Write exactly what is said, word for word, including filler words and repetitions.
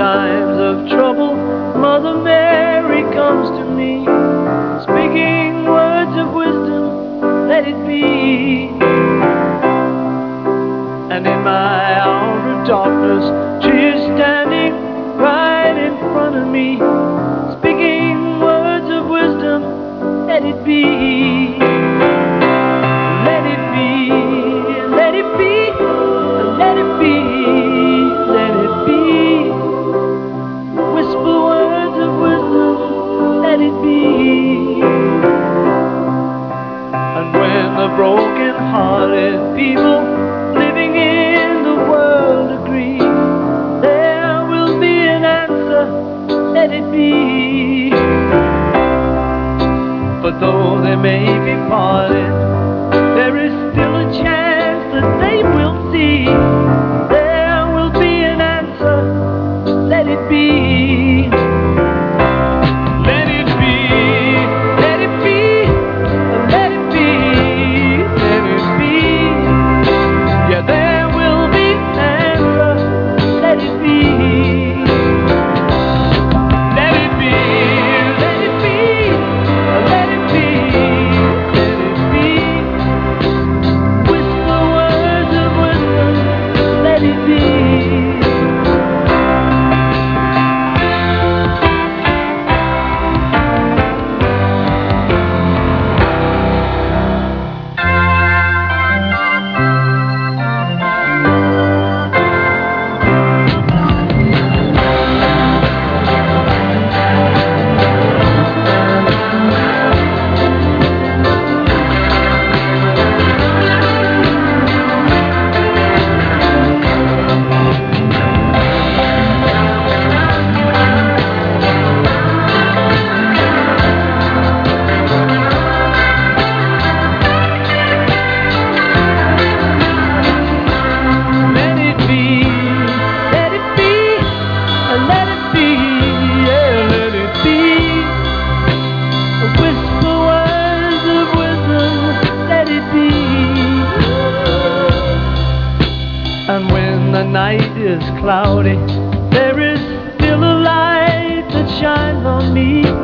times of trouble, Mother Mary comes to me, speaking words of wisdom, let it be. And in my hour of darkness, she is standing right in front of me, speaking words of wisdom, let it be. Let it be, let it be, let it be, let it be. Whisper words of wisdom, let it be. And when the broken-hearted people living in the world agree, there will be an answer, let it be. But though they may be parted, there is still a chance that they will see. There will be an answer, let it be. Let it be, let it be, let it be, let it be. Yeah, there will be an answer, let it be. Let it be, let it be, let it be, let it be. Whisper words of wisdom, let it be. Let it be, yeah, let it be. Whisper words of wisdom, let it be. And when the night is cloudy, there is still a light that shines on me.